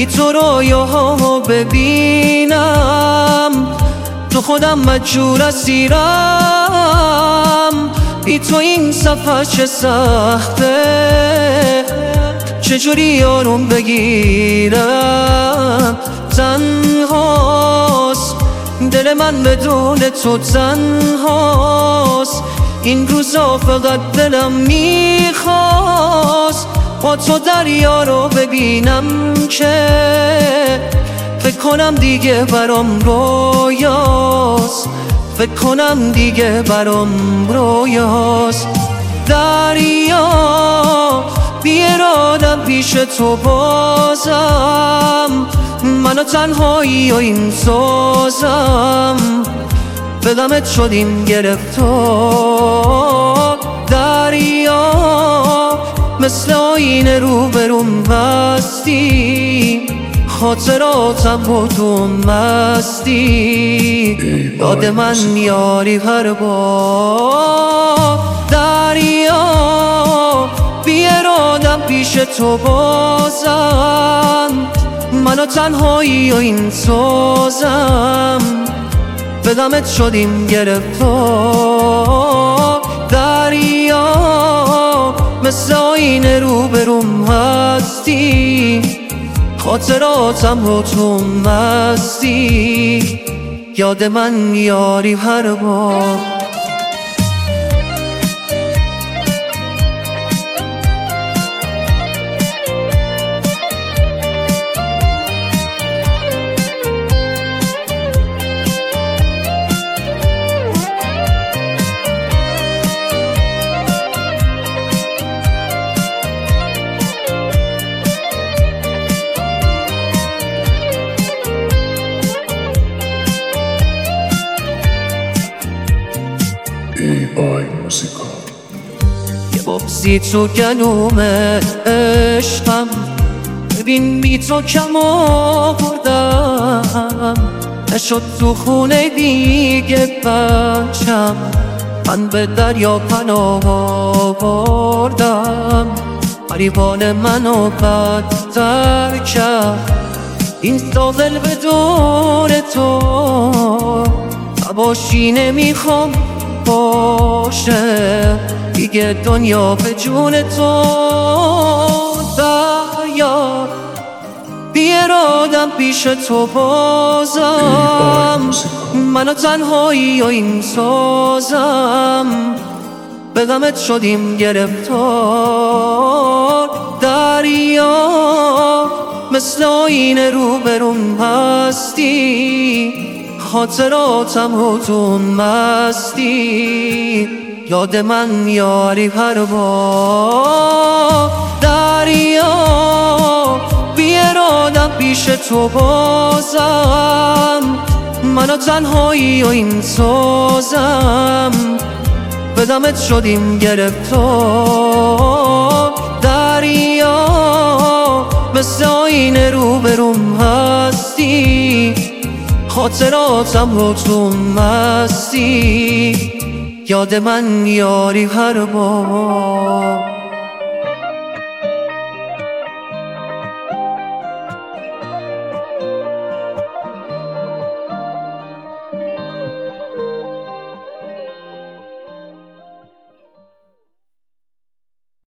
بی تو رویاها ببینم، تو خودم مجبور اسیرم. بی تو این سفر چه سخته، چجوری آروم بگیرم. تنهاست دل من بدون تو، تنهاست این روزا فقط دلم میخواست با تو دریا رو ببینم که فکر کنم دیگه برام رویاست، فکر کنم دیگه برام رویاست. دریا بی ارادم پیش تو بازم، منو تنهایی و این سازم، به غمت شدیم گرفتار. دریا مثل آینه روبروم بستی، خاطراتم و تو مستی، یاد من میاری هر بار. دریا بی ارادم پیش تو بازم، منو تنهایی و این سازم، به غمت شدیم گرفتار. دریا مثل آینه روبروم هستی، خاطراتم رو تو مستی، یاد من میاری هر بار. یه بغضی تو گلوم عشقم، ببین بی تو کم آوردم، نشد تو خونه دیگه بچم، من به دریا پناه آوردم. غریبان منو بدتر کرد این ساحل بدون تو، نباشی نمیخوام باشه دیگه دنیا به جون تو. دریا بی ارادم پیش تو بازم، منو تنهایی و این سازم، به غمت شدیم گرفتار. دریا مثل آینه روبروم هستی، خاطراتم رو تو مستی، یاد من میاری هر بار. دریا بی ارادم پیش تو بازم، منو تنهایی و این سازم، به غمت شدیم گرفتار. دریا مثل آینه روبروم هستی، خاطراتم رو تو مستی، یاد من میاری هر بار.